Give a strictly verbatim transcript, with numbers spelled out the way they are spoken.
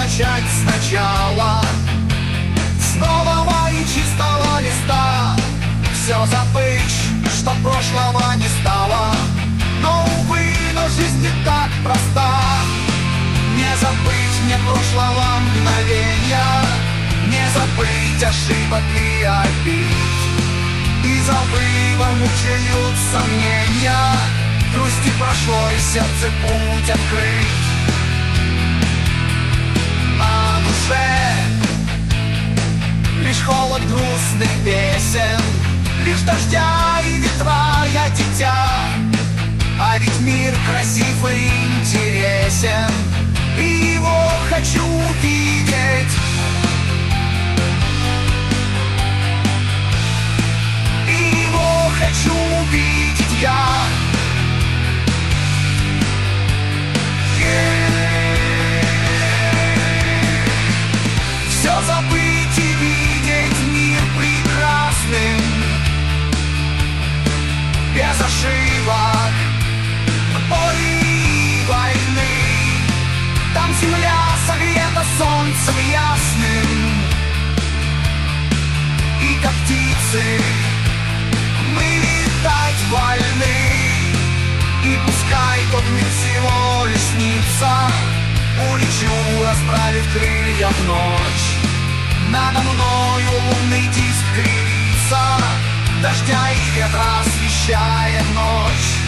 начать сначала, с нового и чистого листа. Все забыть, что прошлого не стало. Но, увы, но жизнь не так проста. Не забыть мне прошлого мгновенья, не забыть ошибок и обид. И за вывом мучают сомнения, грусти прошло и сердце путь открыт. На душе лишь холод грустных песен, лишь дождя и ветра я дитя. А ведь мир красив и интересен, и его хочу увидеть. И его хочу увидеть я. Все забыть и видеть мир прекрасным, без ошибок, боли и войны. Там земля согрета солнцем ясным, и как птицы мы летать вольны. И пускай тот мир всего лишь снится, улечу, расправив крылья в ночь. Надо мною лунный диск кривится, дождя и ветра освещая ночь.